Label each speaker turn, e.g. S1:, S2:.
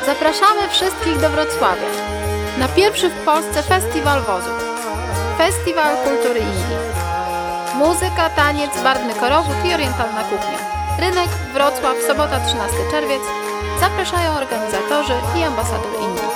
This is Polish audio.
S1: Zapraszamy wszystkich do Wrocławia na pierwszy w Polsce festiwal wozów. Festiwal Kultury Indii. Muzyka, taniec, barwny korowód i orientalna kuchnia. Rynek Wrocław, sobota 13 czerwiec. Zapraszają organizatorzy i ambasador Indii.